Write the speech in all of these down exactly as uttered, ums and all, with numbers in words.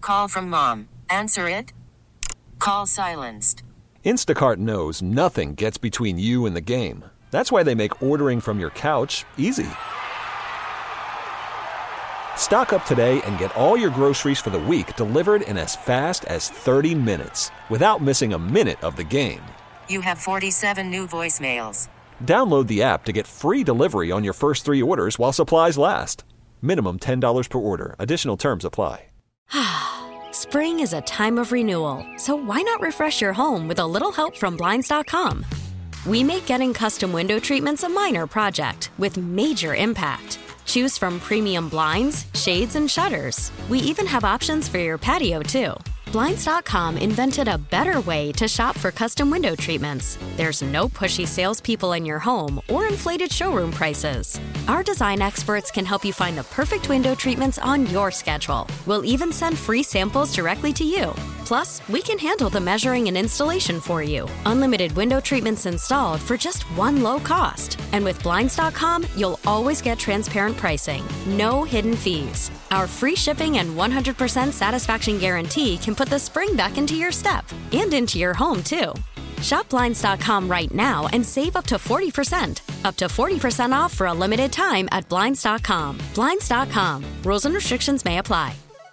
call from mom. Answer it. Call silenced. Instacart knows nothing gets between you and the game. That's why they make ordering from your couch easy. Stock up today and get all your groceries for the week delivered in as fast as thirty minutes without missing a minute of the game. You have forty-seven new voicemails. Download the app to get free delivery on your first three orders while supplies last. Minimum ten dollars per order. Additional terms apply. Spring is a time of renewal, so why not refresh your home with a little help from Blinds dot com? We make getting custom window treatments a minor project with major impact. Choose from premium blinds, shades, and shutters. We even have options for your patio, too. Blinds dot com invented a better way to shop for custom window treatments. There's no pushy salespeople in your home or inflated showroom prices. Our design experts can help you find the perfect window treatments on your schedule. We'll even send free samples directly to you. Plus, we can handle the measuring and installation for you. Unlimited window treatments installed for just one low cost. And with Blinds dot com, you'll always get transparent pricing. No hidden fees. Our free shipping and one hundred percent satisfaction guarantee can put the spring back into your step and into your home, too. Shop Blinds dot com right now and save up to forty percent. Up to forty percent off for a limited time at Blinds dot com. Blinds dot com. Rules and restrictions may apply.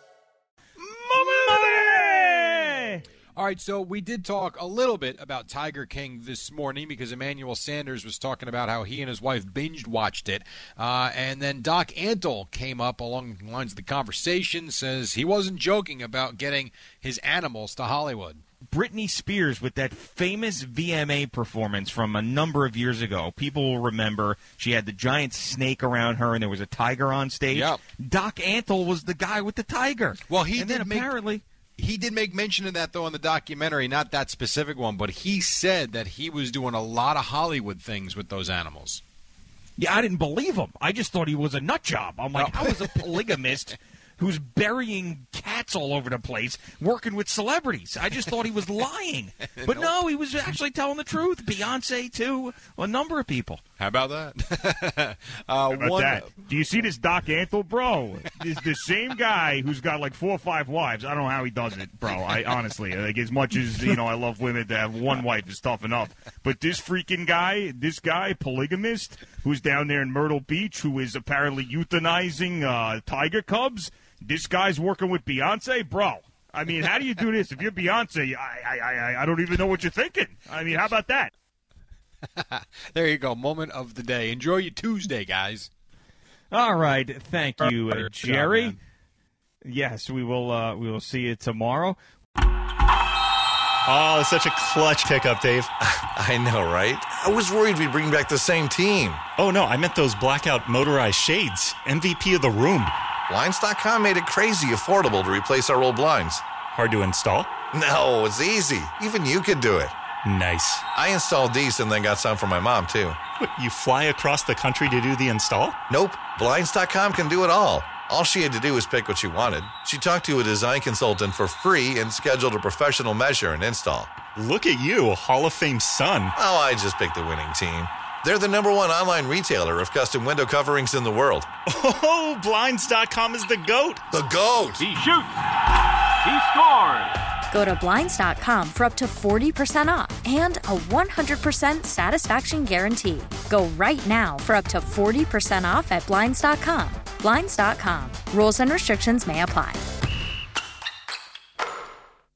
All right, so we did talk a little bit about Tiger King this morning because Emmanuel Sanders was talking about how he and his wife binge-watched it. Uh, and then Doc Antle came up along the lines of the conversation, says he wasn't joking about getting his animals to Hollywood. Britney Spears with that famous V M A performance from a number of years ago. People will remember she had the giant snake around her and there was a tiger on stage. Yep. Doc Antle was the guy with the tiger. Well, he and did then make- apparently... He did make mention of that, though, in the documentary, not that specific one, but he said that he was doing a lot of Hollywood things with those animals. Yeah, I didn't believe him. I just thought he was a nut job. I'm like, No. how is a polygamist who's burying cats all over the place working with celebrities? I just thought he was lying. But Nope. no, he was actually telling the truth. Beyonce, too. A number of people. How about that? uh, How about one, that? Do you see this Doc Antle, bro? Is the same guy who's got like four or five wives. I don't know how he does it, bro. I honestly, like, as much as you know, I love women to have one wife is tough enough. But this freaking guy, this guy, polygamist, who's down there in Myrtle Beach, who is apparently euthanizing uh, tiger cubs. This guy's working with Beyonce, bro. I mean, how do you do this? If you're Beyonce, I, I, I, I don't even know what you're thinking. I mean, how about that? There you go. Moment of the day. Enjoy your Tuesday, guys. All right. Thank you, uh, Jerry. Good job, Yes, we will uh, we will see you tomorrow. Oh, it's such a clutch pickup, Dave. I know, right? I was worried we'd bring back the same team. Oh, no, I meant those blackout motorized shades. M V P of the room. Blinds dot com made it crazy affordable to replace our old blinds. Hard to install? No, it's easy. Even you could do it. Nice. I installed these and then got some for my mom, too. What, you fly across the country to do the install? Nope. Blinds dot com can do it all. All she had to do was pick what she wanted. She talked to a design consultant for free and scheduled a professional measure and install. Look at you, Hall of Fame son. Oh, I just picked the winning team. They're the number one online retailer of custom window coverings in the world. Oh, Blinds dot com is the GOAT. The GOAT! He shoots. He scores. Go to Blinds dot com for up to forty percent off and a one hundred percent satisfaction guarantee. Go right now for up to forty percent off at Blinds dot com. Blinds dot com. Rules and restrictions may apply.